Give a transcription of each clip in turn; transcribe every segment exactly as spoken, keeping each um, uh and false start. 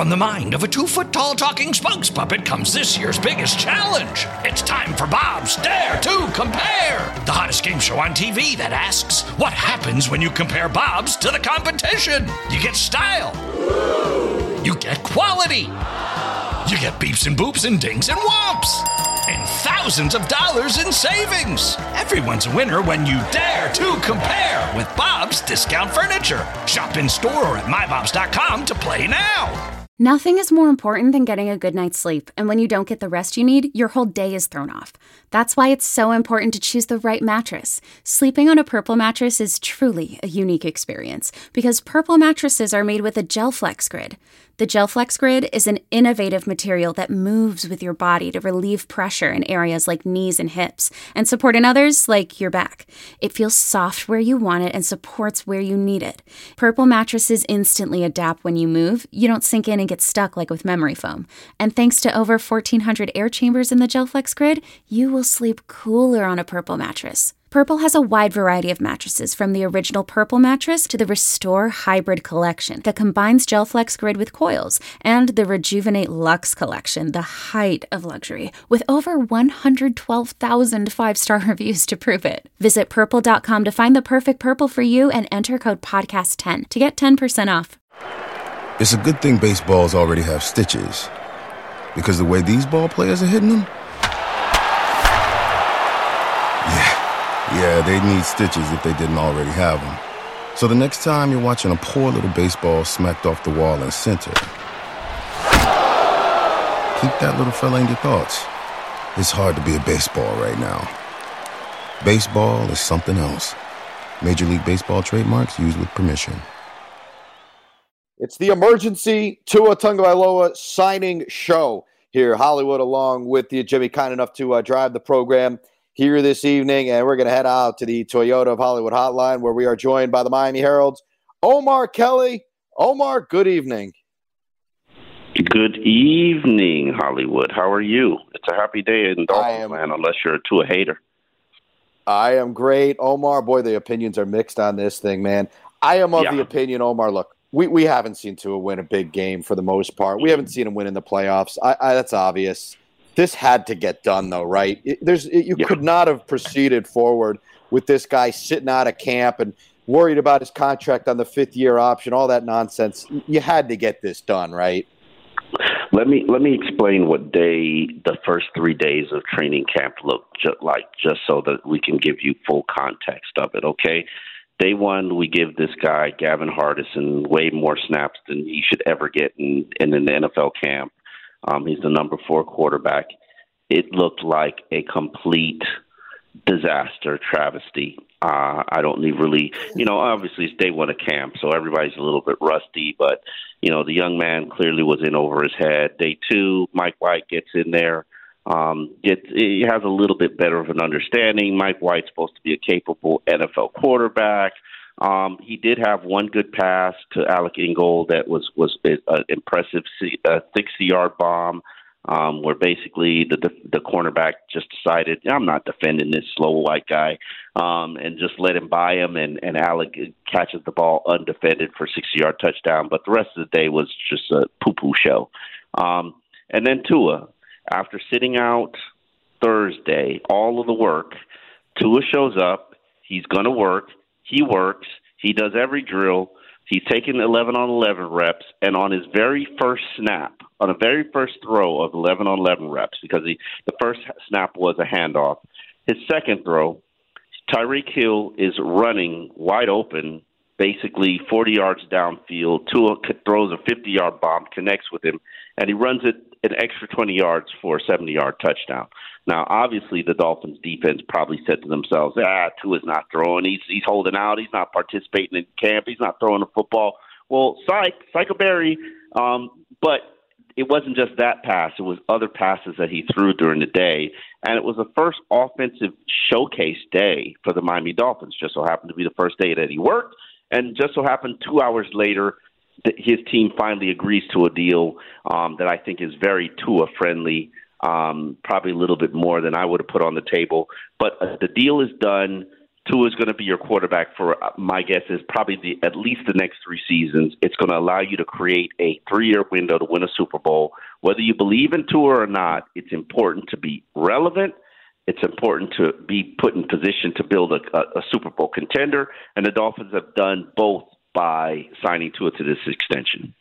From the mind of a two-foot-tall talking spokes puppet comes this year's biggest challenge. It's time for Bob's Dare to Compare, the hottest game show on T V that asks, what happens when you compare Bobs to the competition? You get style. You get quality. You get beeps and boops and dings and whomps. And thousands of dollars in savings. Everyone's a winner when you dare to compare with Bob's Discount Furniture. Shop in store or at my bobs dot com to play now. Nothing is more important than getting a good night's sleep, and when you don't get the rest you need, your whole day is thrown off. That's why it's so important to choose the right mattress. Sleeping on a Purple mattress is truly a unique experience, because Purple mattresses are made with a GelFlex Grid. The GelFlex Grid is an innovative material that moves with your body to relieve pressure in areas like knees and hips, and support in others like your back. It feels soft where you want it and supports where you need it. Purple mattresses instantly adapt when you move. You don't sink in and get stuck like with memory foam. And thanks to over fourteen hundred air chambers in the GelFlex Grid, you will sleep cooler on a Purple mattress. Purple has a wide variety of mattresses, from the original Purple mattress to the Restore Hybrid collection that combines GelFlex Grid with coils, and the Rejuvenate Luxe collection, the height of luxury, with over one hundred twelve thousand five-star reviews to prove it. Visit purple dot com to find the perfect Purple for you and enter code podcast ten to get ten percent off. It's a good thing baseballs already have stitches, because the way these ball players are hitting them, yeah. Yeah, they need stitches if they didn't already have them. So the next time you're watching a poor little baseball smacked off the wall in center, keep that little fella in your thoughts. It's hard to be a baseball right now. Baseball is something else. Major League Baseball trademarks used with permission. It's the emergency Tua Tagovailoa signing show here, Hollywood, along with you, Jimmy, kind enough to uh, drive the program here this evening, and we're going to head out to the Toyota of Hollywood hotline, where we are joined by the Miami Herald's Omar Kelly. Omar, good evening. Good evening, Hollywood. How are you? It's a happy day in Dolphins land, unless you're a Tua hater. I am great, Omar. Boy, the opinions are mixed on this thing, man. I am of yeah. the opinion, Omar, look, we, we haven't seen Tua win a big game for the most part. We haven't seen him win in the playoffs. I, I, that's obvious. This had to get done, though, right? It, there's it, you yeah. could not have proceeded forward with this guy sitting out of camp and worried about his contract on the fifth-year option, all that nonsense. You had to get this done, right? Let me let me explain what day the first three days of training camp looked ju- like, just so that we can give you full context of it, okay? Day one, we give this guy, Gavin Hardison, way more snaps than he should ever get in, in an N F L camp. Um, he's the number four quarterback. It looked like a complete disaster, travesty. Uh, I don't need really, you know, obviously it's day one of camp, so everybody's a little bit rusty, but, you know, the young man clearly was in over his head. Day two, Mike White gets in there. Um, gets, he has a little bit better of an understanding. Mike White's supposed to be a capable N F L quarterback. Um, he did have one good pass to Alec Ingold that was was an impressive sixty-yard bomb, um, where basically the the cornerback just decided, I'm not defending this slow white guy, um, and just let him by him, and, and Alec catches the ball undefended for a sixty-yard touchdown. But the rest of the day was just a poo-poo show. Um, and then Tua, after sitting out Thursday, all of the work, Tua shows up. He's going to work. He works. He does every drill. He's taken eleven on eleven reps, and on his very first snap, on the very first throw of eleven on eleven reps, because he, the first snap was a handoff, his second throw, Tyreek Hill is running wide open, basically forty yards downfield. Tua throws a fifty-yard bomb, connects with him, and he runs it an extra twenty yards for a seventy-yard touchdown. Now, obviously, the Dolphins' defense probably said to themselves, ah, Tua's not throwing. He's, he's holding out. He's not participating in camp. He's not throwing the football. Well, psych, psychoberry. Um, but it wasn't just that pass. It was other passes that he threw during the day. And it was the first offensive showcase day for the Miami Dolphins. Just so happened to be the first day that he worked. And just so happened two hours later, his team finally agrees to a deal um, that I think is very Tua-friendly, um, probably a little bit more than I would have put on the table. But uh, the deal is done. Tua is going to be your quarterback for, uh, my guess is probably the, at least the next three seasons. It's going to allow you to create a three-year window to win a Super Bowl. Whether you believe in Tua or not, it's important to be relevant. It's important to be put in position to build a, a, a Super Bowl contender, and the Dolphins have done both by signing Tua to this extension.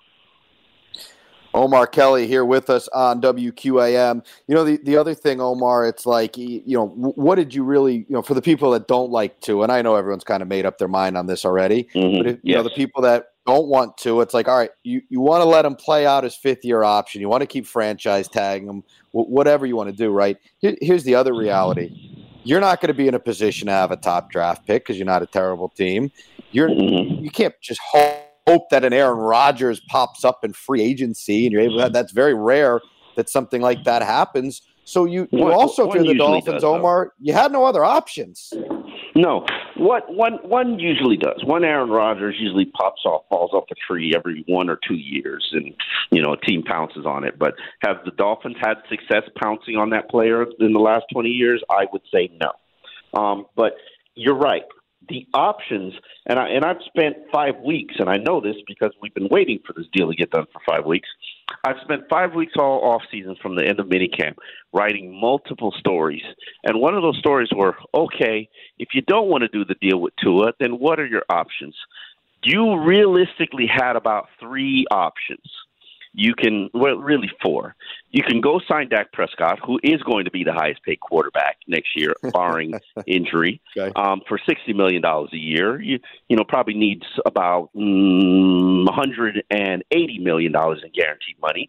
Omar Kelly here with us on W Q A M. You know, the, the other thing, Omar, it's like, you know, what did you really, you know, for the people that don't like to, and I know everyone's kind of made up their mind on this already, mm-hmm. but if, you yes. know, the people that don't want to, it's like, all right, you, you want to let him play out his fifth year option. You want to keep franchise tagging him, whatever you want to do, right? Here, here's the other reality. You're not going to be in a position to have a top draft pick because you're not a terrible team. You're, mm-hmm. You can't just hope. hope that an Aaron Rodgers pops up in free agency and you're able to have, that's very rare that something like that happens. So you, you one, also, one for the Dolphins, does, Omar, you had no other options. No, what one one usually does. One Aaron Rodgers usually pops off, falls off the tree every one or two years, and you know a team pounces on it. But have the Dolphins had success pouncing on that player in the last twenty years? I would say no. Um, but you're right. The options, and I and I've spent five weeks, and I know this because we've been waiting for this deal to get done for five weeks. I've spent five weeks all off season from the end of minicamp writing multiple stories, and one of those stories were, okay, if you don't want to do the deal with Tua, then what are your options? You realistically had about three options. You can, well, really four. You can go sign Dak Prescott, who is going to be the highest paid quarterback next year, barring injury, okay. um, for sixty million dollars a year. You, you know, probably needs about mm, one hundred eighty million dollars in guaranteed money.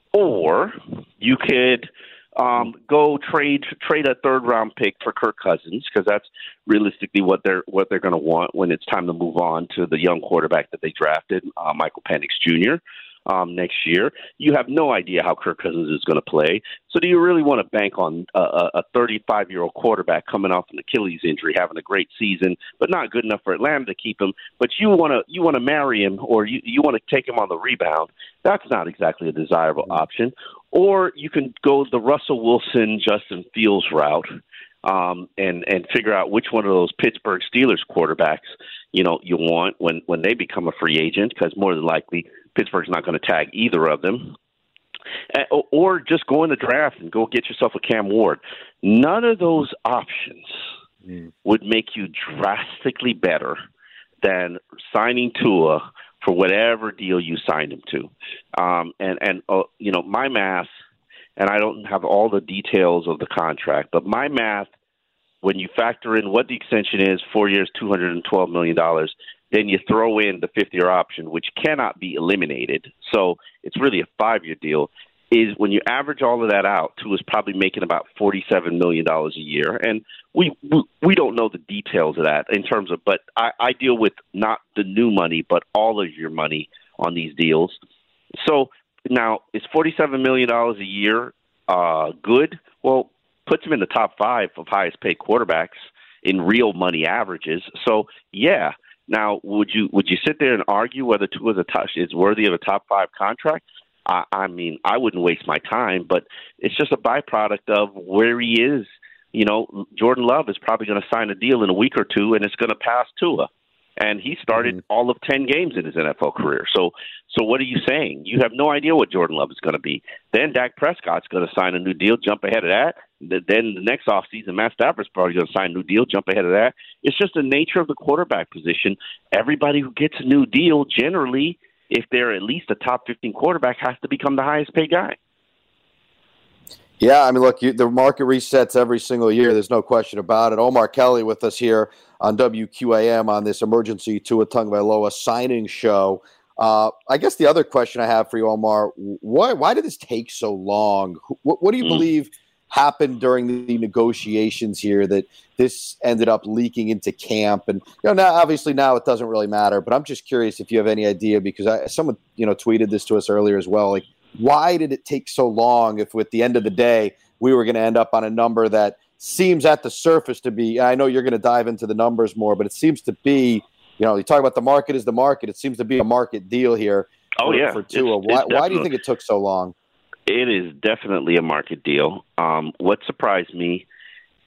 Or you could um, go trade trade a third round pick for Kirk Cousins, because that's realistically what they're what they're going to want when it's time to move on to the young quarterback that they drafted, uh, Michael Penix Junior Um, next year. You have no idea how Kirk Cousins is going to play. So do you really want to bank on a, a thirty-five-year-old quarterback coming off an Achilles injury, having a great season, but not good enough for Atlanta to keep him? But you want to you want to marry him, or you, you want to take him on the rebound. That's not exactly a desirable option. Or you can go the Russell Wilson, Justin Fields route, um, and and figure out which one of those Pittsburgh Steelers quarterbacks you know you want when when they become a free agent, because more than likely Pittsburgh's not going to tag either of them. Or just go in the draft and go get yourself a Cam Ward. None of those options mm. would make you drastically better than signing Tua for whatever deal you signed him to. Um, and, and uh, you know, my math, and I don't have all the details of the contract, but my math, when you factor in what the extension is, four years, two hundred twelve million dollars, then you throw in the fifth-year option, which cannot be eliminated. So it's really a five-year deal. Is when you average all of that out, Tua is probably making about forty-seven million dollars a year. And we, we we don't know the details of that in terms of, but I, I deal with not the new money, but all of your money on these deals. So now, is forty-seven million dollars a year uh, good? Well, puts him in the top five of highest-paid quarterbacks in real money averages. So, yeah. Now, would you would you sit there and argue whether Tua is, a top, is worthy of a top five contract? I, I mean, I wouldn't waste my time, but it's just a byproduct of where he is. You know, Jordan Love is probably going to sign a deal in a week or two, and it's going to pass Tua. And he started mm-hmm. all of ten games in his N F L career. So, so what are you saying? You have no idea what Jordan Love is going to be. Then Dak Prescott's going to sign a new deal, jump ahead of that. Then the next offseason, Matt Stafford's probably going to sign a new deal, jump ahead of that. It's just the nature of the quarterback position. Everybody who gets a new deal, generally, if they're at least a top fifteen quarterback, has to become the highest paid guy. Yeah, I mean, look, you, the market resets every single year. There's no question about it. Omar Kelly with us here on W Q A M on this emergency Tua Tagovailoa signing show. Uh, I guess the other question I have for you, Omar, why why did this take so long? What, what do you mm. believe happened during the negotiations here that this ended up leaking into camp? And you know, now obviously now it doesn't really matter, but I'm just curious if you have any idea, because I, someone you know tweeted this to us earlier as well. Like, why did it take so long if at the end of the day we were going to end up on a number that seems at the surface to be, I know you're going to dive into the numbers more, but it seems to be, you know, you talk about the market is the market. It seems to be a market deal here oh, for, yeah. for Tua. It's, why, it's why do you think it took so long? It is definitely a market deal. Um, what surprised me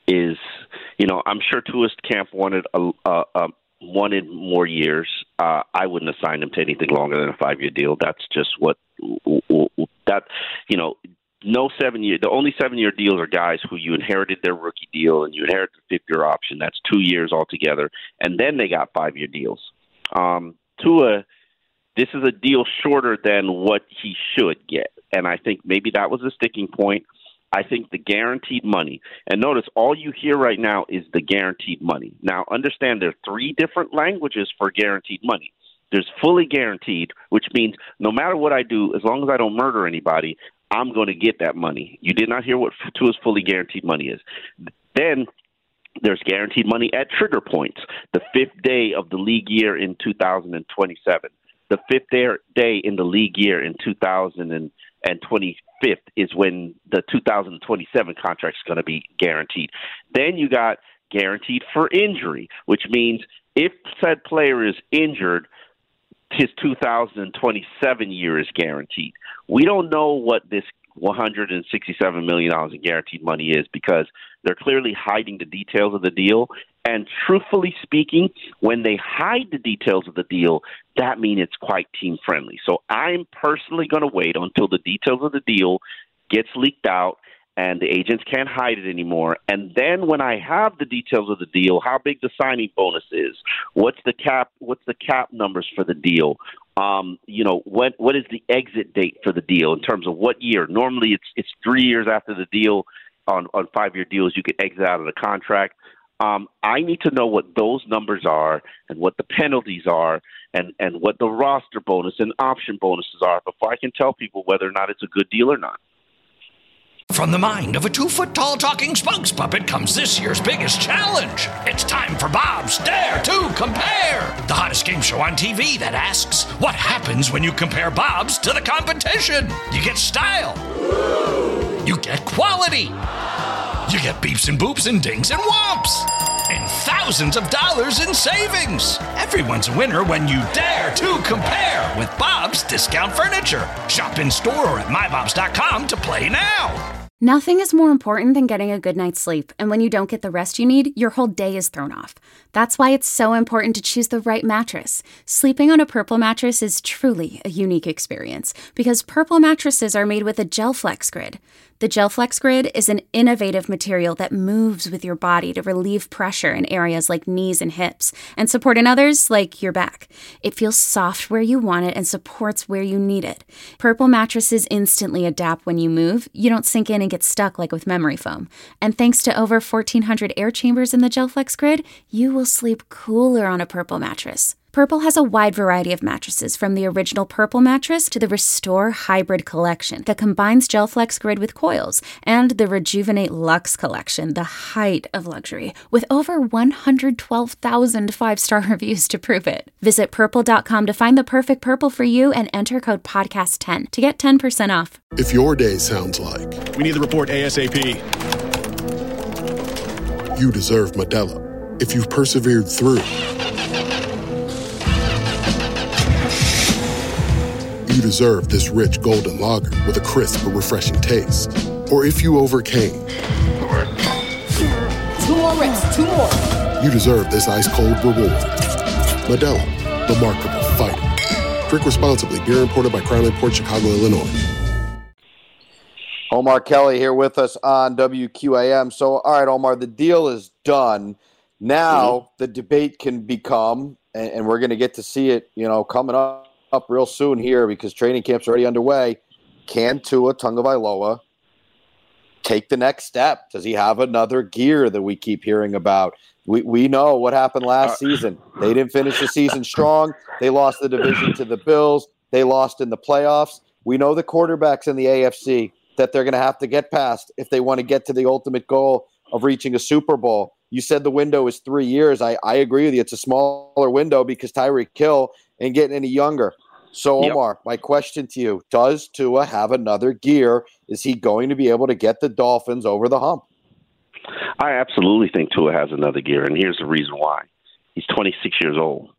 is, you know, I'm sure Tua's camp wanted a, a, a wanted more years. Uh, I wouldn't assign him to anything longer than a five-year deal. That's just what that, you know, no seven-year. The only seven-year deals are guys who you inherited their rookie deal and you inherited the fifth-year option. That's two years altogether, and then they got five-year deals. Um, Tua, this is a deal shorter than what he should get, and I think maybe that was a sticking point. I think the guaranteed money, and notice all you hear right now is the guaranteed money. Now, understand there are three different languages for guaranteed money. There's fully guaranteed, which means no matter what I do, as long as I don't murder anybody, I'm going to get that money. You did not hear what Tua's fully guaranteed money is. Then there's guaranteed money at trigger points, the fifth day of the league year in two thousand twenty-seven. The fifth day in the league year in two thousand twenty-five is when the two thousand twenty-seven contract is going to be guaranteed. Then you got guaranteed for injury, which means if said player is injured, his two thousand twenty-seven year is guaranteed. We don't know what this one hundred sixty-seven million dollars in guaranteed money is because they're clearly hiding the details of the deal. And truthfully speaking, when they hide the details of the deal, that means it's quite team-friendly. So I'm personally going to wait until the details of the deal gets leaked out and the agents can't hide it anymore. And then when I have the details of the deal, how big the signing bonus is, what's the cap, what's the cap numbers for the deal, um, you know, what what is the exit date for the deal in terms of what year? Normally it's it's three years after the deal. On, on five-year deals, you could exit out of the contract. Um, I need to know what those numbers are and what the penalties are and, and what the roster bonus and option bonuses are before I can tell people whether or not it's a good deal or not. From the mind of a two-foot-tall talking spokes puppet comes this year's biggest challenge. It's time for Bob's Dare to Compare, the hottest game show on T V that asks, what happens when you compare Bob's to the competition? You get style. You get quality. You get beeps and boops and dings and whomps. And thousands of dollars in savings. Everyone's a winner when you dare to compare with Bob's Discount Furniture. Shop in store or at my bobs dot com to play now. Nothing is more important than getting a good night's sleep, and when you don't get the rest you need, your whole day is thrown off. That's why it's so important to choose the right mattress. Sleeping on a Purple mattress is truly a unique experience because Purple mattresses are made with a GelFlex Grid. The GelFlex Grid is an innovative material that moves with your body to relieve pressure in areas like knees and hips and support in others like your back. It feels soft where you want it and supports where you need it. Purple mattresses instantly adapt when you move. You don't sink in and get stuck like with memory foam. And thanks to over fourteen hundred air chambers in the GelFlex Grid, you will sleep cooler on a Purple mattress. Purple has a wide variety of mattresses, from the original Purple mattress to the Restore Hybrid collection that combines GelFlex Grid with coils, and the Rejuvenate Luxe collection, the height of luxury, with over one hundred twelve thousand five-star reviews to prove it. Visit purple dot com to find the perfect Purple for you and enter code podcast ten to get ten percent off. If your day sounds like, we need the report ASAP, you deserve Modelo. If you've persevered through, you deserve this rich golden lager with a crisp but refreshing taste. Or if you overcame. Two more reps, two more. You deserve this ice-cold reward. Modelo, the Remarkable Fighter. Drink responsibly. Beer imported by Crown Imports, Chicago, Illinois. Omar Kelly here with us on W Q A M. So, all right, Omar, the deal is done. Now mm-hmm. the debate can become, and, and we're going to get to see it, you know, coming up. up real soon here because training camp's already underway. Can Tua Tagovailoa take the next step? Does he have another gear that we keep hearing about? We we know what happened last season. They didn't finish the season strong. They lost the division to the Bills. They lost in the playoffs. We know the quarterbacks in the A F C that they're going to have to get past if they want to get to the ultimate goal of reaching a Super Bowl. You said the window is three years. I, I agree with you. It's a smaller window because Tyreek Hill ain't getting any younger. So, Omar, yep. my question to you, does Tua have another gear? Is he going to be able to get the Dolphins over the hump? I absolutely think Tua has another gear, and here's the reason why. He's twenty-six years old.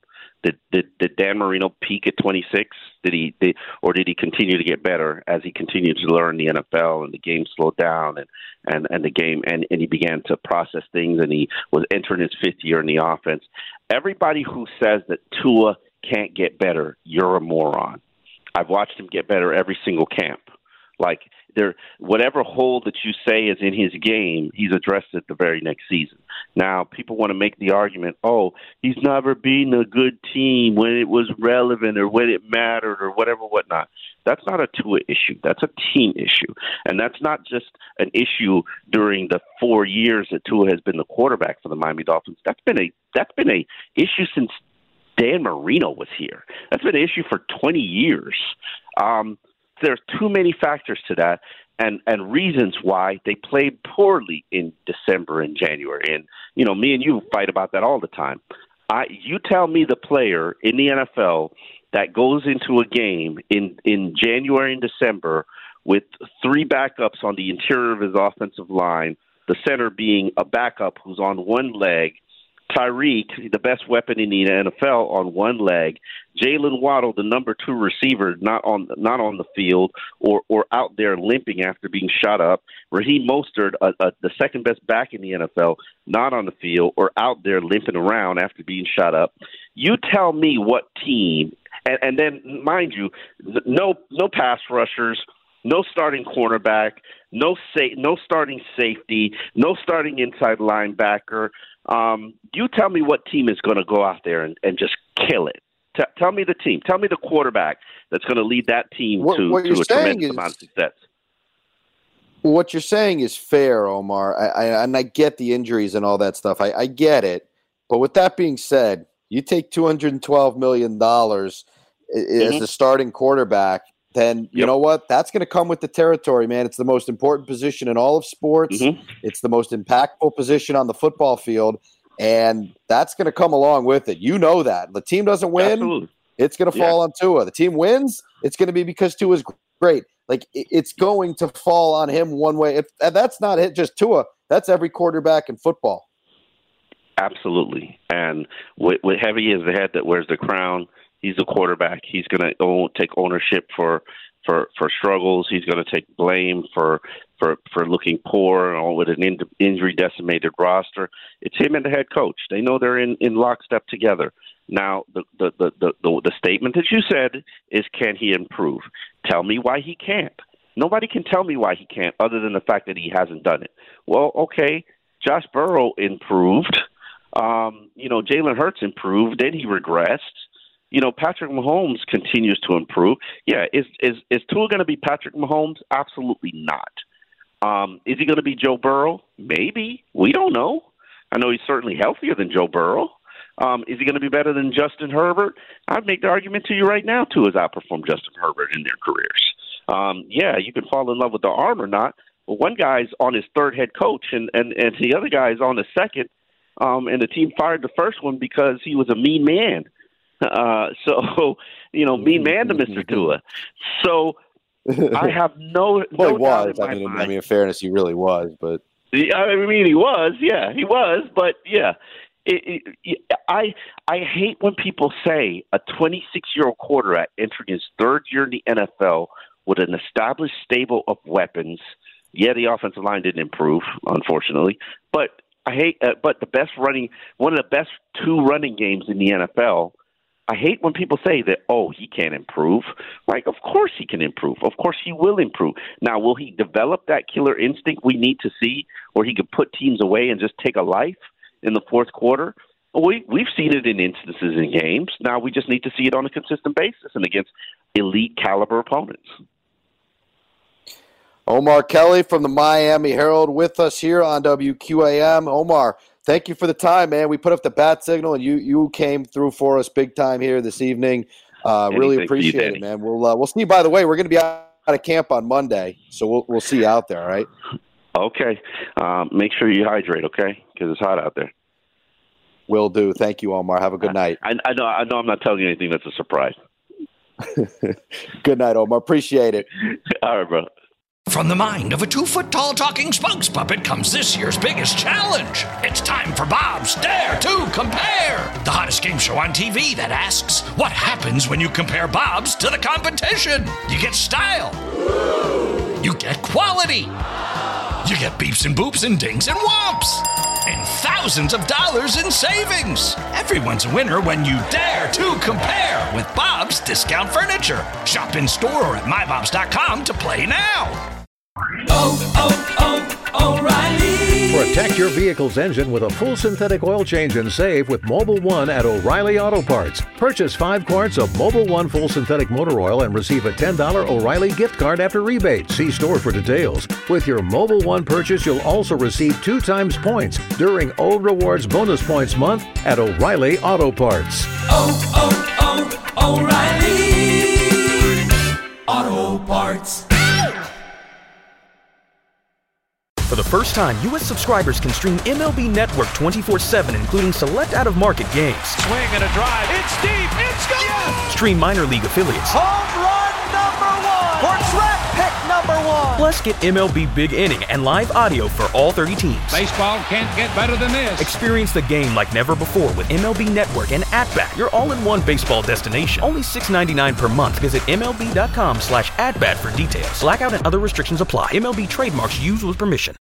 Did, did did Dan Marino peak at twenty-six? Did he, did, or did he continue to get better as he continued to learn the N F L and the game slowed down and, and, and the game and, and he began to process things and he was entering his fifth year in the offense? Everybody who says that Tua can't get better, you're a moron. I've watched him get better every single camp. Like there, whatever hole that you say is in his game, he's addressed it the very next season. Now, people want to make the argument, oh, he's never been a good team when it was relevant or when it mattered or whatever, whatnot. That's not a Tua issue. That's a team issue. And that's not just an issue during the four years that Tua has been the quarterback for the Miami Dolphins. That's been a that's been a issue since Dan Marino was here. That's been an issue for twenty years. Um, there's too many factors to that and, and reasons why they played poorly in December and January. And, you know, me and you fight about that all the time. I, you tell me the player in the N F L that goes into a game in, in January and December with three backups on the interior of his offensive line, the center being a backup who's on one leg, Tyreek, the best weapon in the N F L, on one leg, Jalen Waddle, the number two receiver, not on not on the field or, or out there limping after being shot up, Raheem Mostert, a, a, the second best back in the N F L, not on the field or out there limping around after being shot up. You tell me what team, and, and then, mind you, no no pass rushers, no starting cornerback, no sa- no starting safety, no starting inside linebacker. Um, you tell me what team is going to go out there and, and just kill it. T- tell me the team. Tell me the quarterback that's going to lead that team what, to, what to a tremendous is, amount of success. What you're saying is fair, Omar, I, I, and I get the injuries and all that stuff. I, I get it. But with that being said, you take two hundred twelve million dollars mm-hmm. as the starting quarterback, then you yep. know what? That's going to come with the territory, man. It's the most important position in all of sports. Mm-hmm. It's the most impactful position on the football field, and that's going to come along with it. You know that. The team doesn't win, Absolutely. It's going to fall yeah. on Tua. The team wins, it's going to be because Tua's great. Like, it's going to fall on him one way. If and that's not it, just Tua. That's every quarterback in football. Absolutely. And with, with Heavy is the head that wears the crown. He's the quarterback. He's going to take ownership for, for, for struggles. He's going to take blame for for, for looking poor or with an in, injury-decimated roster. It's him and the head coach. They know they're in, in lockstep together. Now, the the, the, the, the the statement that you said is, can he improve? Tell me why he can't. Nobody can tell me why he can't other than the fact that he hasn't done it. Well, okay, Josh Burrow improved. Um, you know, Jalen Hurts improved. Then he regressed. You know, Patrick Mahomes continues to improve. Yeah, is is is Tua going to be Patrick Mahomes? Absolutely not. Um, is he going to be Joe Burrow? Maybe. We don't know. I know he's certainly healthier than Joe Burrow. Um, is he going to be better than Justin Herbert? I'd make the argument to you right now, Tua has outperformed Justin Herbert in their careers. Um, yeah, you can fall in love with the arm or not, but one guy's on his third head coach, and, and, and the other guy's on the second, um, and the team fired the first one because he was a mean man. Uh, so, you know, mean man to Mister Tua. So I have no, well, no he was. doubt I in mean, my mind. I mean, in fairness, he really was. But I mean, he was. Yeah, he was. But yeah, it, it, I I hate when people say a twenty-six-year-old quarterback entering his third year in the N F L with an established stable of weapons. Yeah, the offensive line didn't improve, unfortunately, but I hate. Uh, but the best running, one of the best two running games in the N F L. I hate when people say that, oh, he can't improve. Like, of course he can improve. Of course he will improve. Now, will he develop that killer instinct we need to see where he could put teams away and just take a life in the fourth quarter? We, we've seen it in instances in games. Now we just need to see it on a consistent basis and against elite caliber opponents. Omar Kelly from the Miami Herald with us here on W Q A M. Omar, thank you for the time, man. We put up the bat signal, and you you came through for us big time here this evening. Uh, really appreciate it, man. We'll uh, we'll see. By the way, we're going to be out of camp on Monday, so we'll we'll see you out there. All right. Okay. Um, make sure you hydrate, okay? Because it's hot out there. Will do. Thank you, Omar. Have a good night. I, I know. I know. I'm not telling you anything that's a surprise. Good night, Omar. Appreciate it. All right, bro. From the mind of a two-foot-tall talking spokes puppet comes this year's biggest challenge. It's time for Bob's Dare to Compare, the hottest game show on T V that asks, what happens when you compare Bob's to the competition? You get style. You get quality. You get beeps and boops and dings and whomps. And thousands of dollars in savings. Everyone's a winner when you dare to compare with Bob's Discount Furniture. Shop in store or at my bobs dot com to play now. Oh, oh, oh, O'Reilly. Protect your vehicle's engine with a full synthetic oil change and save with Mobil one at O'Reilly Auto Parts. Purchase five quarts of Mobil one full synthetic motor oil and receive a ten dollars O'Reilly gift card after rebate. See store for details. With your Mobil one purchase, you'll also receive two times points during O Rewards Bonus Points Month at O'Reilly Auto Parts. Oh, oh, oh, O'Reilly Auto Parts. For the first time, U S subscribers can stream M L B Network twenty-four seven, including select out-of-market games. Swing and a drive. It's deep. It's gone. Yes. Stream minor league affiliates. Home run number one. Or draft pick number one. Plus, get M L B Big Inning and live audio for all thirty teams. Baseball can't get better than this. Experience the game like never before with M L B Network and At-Bat, your all-in-one baseball destination. Only six dollars and ninety-nine cents per month. Visit MLB.com slash at-bat for details. Blackout and other restrictions apply. M L B trademarks used with permission.